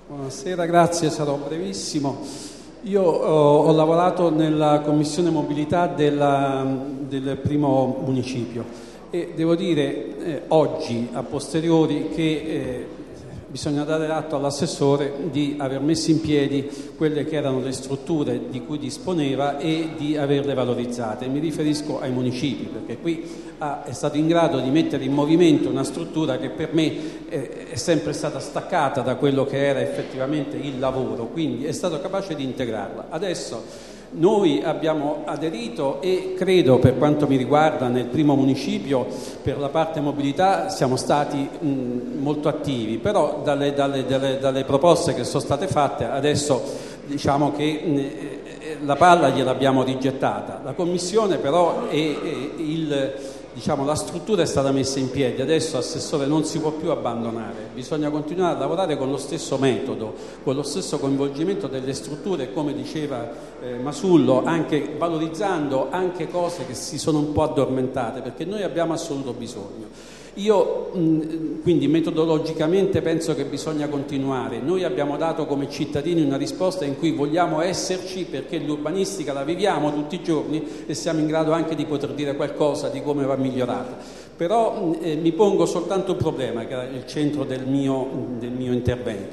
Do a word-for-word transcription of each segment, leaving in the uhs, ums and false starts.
Buonasera, grazie, sarò brevissimo. Io ho, ho lavorato nella Commissione Mobilità della, del primo municipio e devo dire eh, oggi, a posteriori, che eh, bisogna dare atto all'assessore di aver messo in piedi quelle che erano le strutture di cui disponeva e di averle valorizzate. Mi riferisco ai municipi, perché qui ha, è stato in grado di mettere in movimento una struttura che per me eh, è sempre stata staccata da quello che era effettivamente il lavoro, quindi è stato capace di integrarla. Adesso noi abbiamo aderito e credo, per quanto mi riguarda, nel primo municipio per la parte mobilità siamo stati mh, molto attivi, però dalle, dalle, dalle, dalle proposte che sono state fatte adesso diciamo che mh, la palla gliel'abbiamo rigettata. La Commissione però è, è il... Diciamo, la struttura è stata messa in piedi, adesso Assessore non si può più abbandonare, bisogna continuare a lavorare con lo stesso metodo, con lo stesso coinvolgimento delle strutture, come diceva eh, Masullo, anche valorizzando anche cose che si sono un po' addormentate, perché noi abbiamo assoluto bisogno. Io mh, quindi metodologicamente penso che bisogna continuare. Noi abbiamo dato come cittadini una risposta in cui vogliamo esserci, perché l'urbanistica la viviamo tutti i giorni e siamo in grado anche di poter dire qualcosa di come va migliorata. Però eh, mi pongo soltanto un problema, che era il centro del mio, del mio intervento.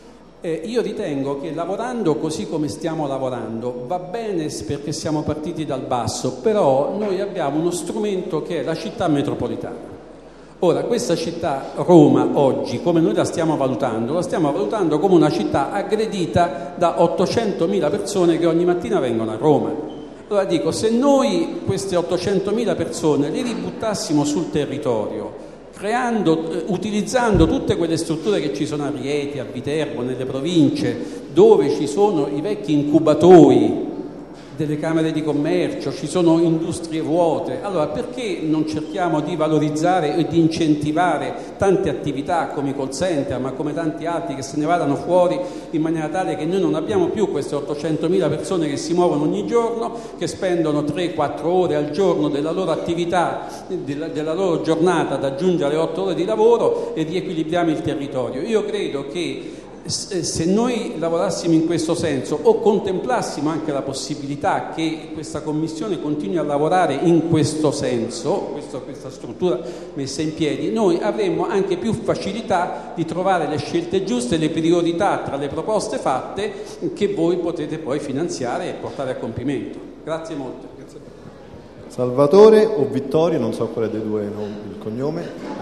Eh, io ritengo che lavorando così come stiamo lavorando va bene perché siamo partiti dal basso, però noi abbiamo uno strumento che è la città metropolitana. Ora, questa città, Roma, oggi, come noi la stiamo valutando, la stiamo valutando come una città aggredita da ottocentomila persone che ogni mattina vengono a Roma. Allora dico, se noi queste ottocentomila persone le ributtassimo sul territorio, creando, eh, utilizzando tutte quelle strutture che ci sono a Rieti, a Viterbo, nelle province, dove ci sono i vecchi incubatori delle camere di commercio, ci sono industrie vuote, allora perché non cerchiamo di valorizzare e di incentivare tante attività come i call center, ma come tanti altri che se ne vadano fuori, in maniera tale che noi non abbiamo più queste ottocentomila persone che si muovono ogni giorno, che spendono tre quattro ore al giorno della loro attività, della, della loro giornata ad aggiungere otto ore di lavoro e riequilibriamo il territorio. Io credo che se noi lavorassimo in questo senso o contemplassimo anche la possibilità che questa Commissione continui a lavorare in questo senso, questo, questa struttura messa in piedi, noi avremmo anche più facilità di trovare le scelte giuste, le priorità tra le proposte fatte che voi potete poi finanziare e portare a compimento. Grazie molto. Salvatore o Vittorio, non so quale dei due no, il cognome.